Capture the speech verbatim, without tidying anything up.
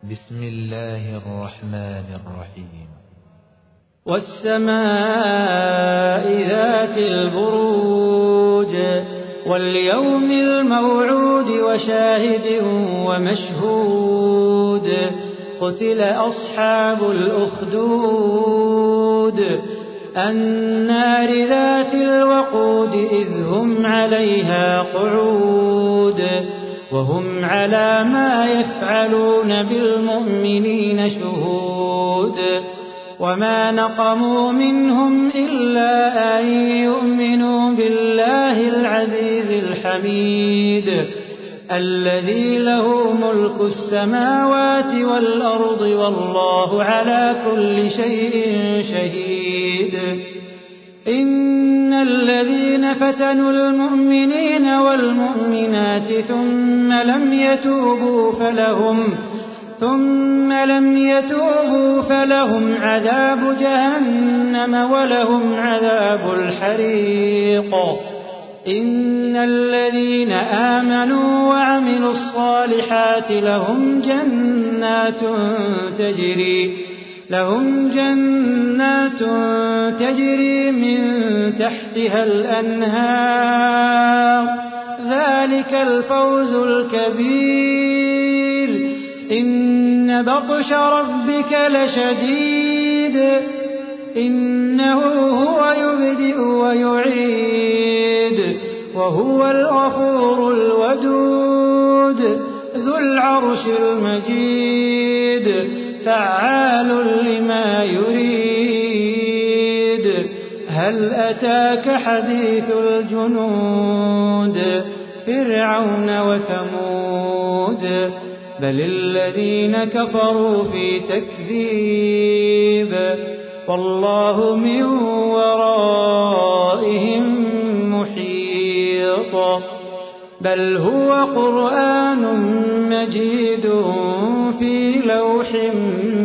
بسم الله الرحمن الرحيم والسماء ذات البروج واليوم الموعود وشاهد ومشهود قتل أصحاب الأخدود النار ذات الوقود إذ هم عليها قعود وهم على ما يفعلون بالمؤمنين شهود وما نقموا منهم إلا أن يؤمنوا بالله العزيز الحميد الذي له ملك السماوات والأرض والله على كل شيء شهيد إن الذين فتنوا المؤمنين والمؤمنات ثم لم يتوبوا فلهم ثم لم يتوبوا فلهم عذاب جهنم ولهم عذاب الحريق إن الذين آمنوا وعملوا الصالحات لهم جنات تجري لهم جنات تجري من تحتها الأنهار ذلك الفوز الكبير إن بطش ربك لشديد إنه هو يبدئ ويعيد وهو الغفور الودود ذو العرش المجيد فعال لما يريد هل أتاك حديث الجنود فرعون وثمود بل الذين كفروا في تكذيب والله من ورائهم محيط بل هو قرآن مجيد في لوح